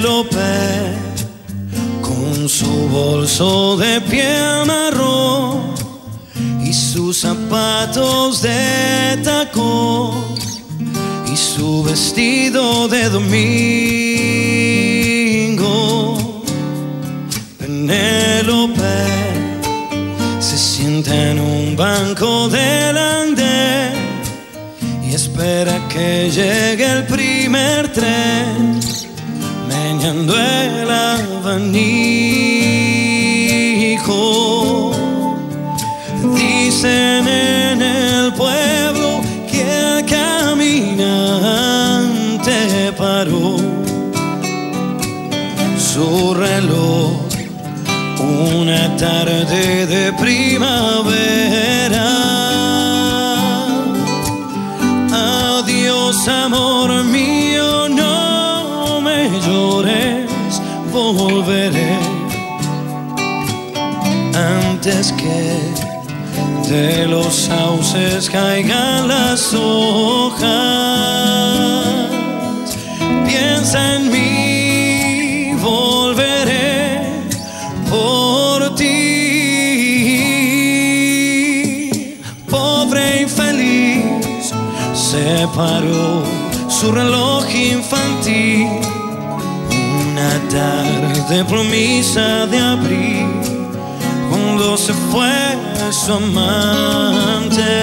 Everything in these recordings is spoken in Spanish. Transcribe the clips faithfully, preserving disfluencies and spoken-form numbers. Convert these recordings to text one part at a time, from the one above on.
Penélope, con su bolso de piel marrón y sus zapatos de tacón y su vestido de domingo. Penélope se sienta en un banco del andén y espera que llegue el primer tren, meneando el abanico. Dicen en el pueblo que el caminante paró su reloj una tarde de primavera. Adiós, amor mío, no me llores, volveré antes que de los sauces caigan las hojas. Piensa en mí, volveré por ti. Pobre infeliz, se paró su reloj infantil una tarde promesa de abril, cuando se fue su amante.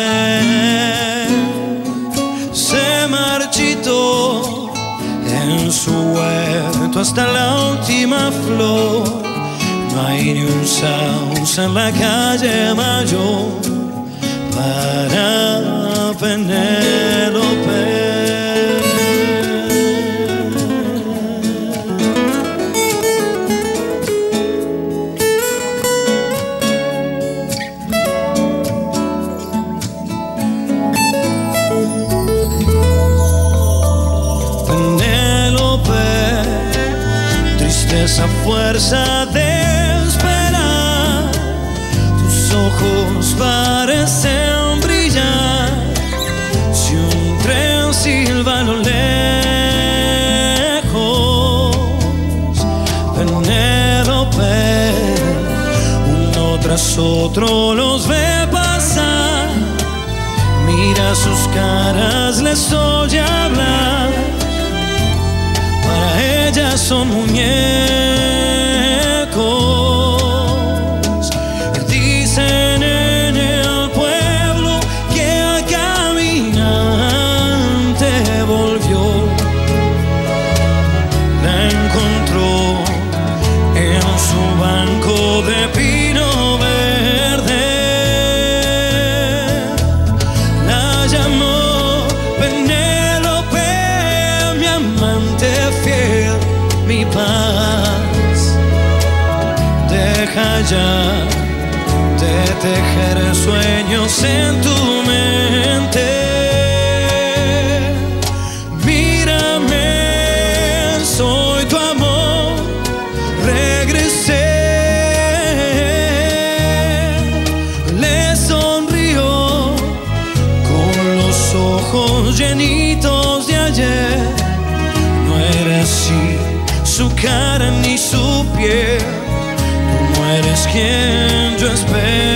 Se marchitó en su huerto hasta la última flor. No hay ni un sauce en la calle Mayor para Penélope. Esa fuerza de esperar, tus ojos parecen brillar. Si un tren silba a lo lejos, Penélope, uno tras otro los ve pasar. Mira sus caras, les oye hablar. Para ella son muñecos. Dicen en el pueblo que el caminante volvió. La encontró en su banco de pino verde. La llamó Penélope, mi amante fiel, mi paz. Deja ya de tejer sueños en tu mente. Mírame, soy tu amor, regresé. Le sonrió con los ojos llenitos de ayer. No era así su cara ni su piel. Tú no eres quien yo espero.